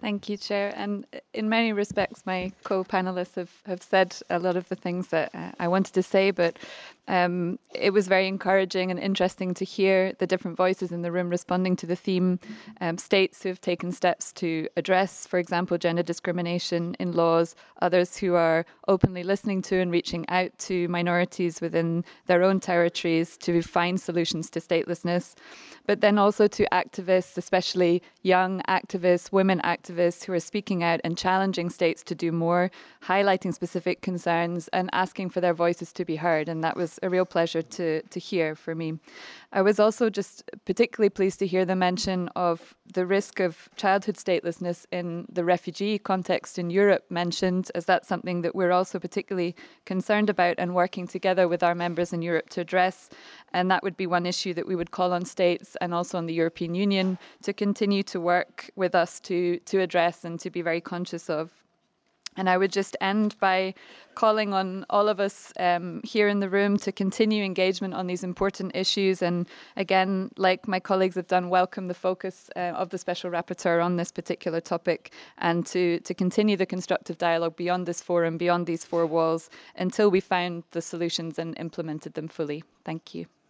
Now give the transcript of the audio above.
Thank you, Chair. And in many respects, my co-panelists have said a lot of the things that I wanted to say, but it was very encouraging and interesting to hear the different voices in the room responding to the theme. States who have taken steps to address, for example, gender discrimination in laws, others who are openly listening to and reaching out to minorities within their own territories to find solutions to statelessness, but then also to activists, especially young activists, women activists who are speaking out and challenging states to do more, highlighting specific concerns and asking for their voices to be heard. And that was a real pleasure to hear for me. I was also just particularly pleased to hear the mention of the risk of childhood statelessness in the refugee context in Europe mentioned, as that's something that we're also particularly concerned about and working together with our members in Europe to address. And that would be one issue that we would call on states and also on the European Union to continue to work with us to address and to be very conscious of. And I would just end by calling on all of us here in the room to continue engagement on these important issues. And again, like my colleagues have done, welcome the focus of the Special Rapporteur on this particular topic, and to continue the constructive dialogue beyond this forum, beyond these four walls, until we found the solutions and implemented them fully. Thank you.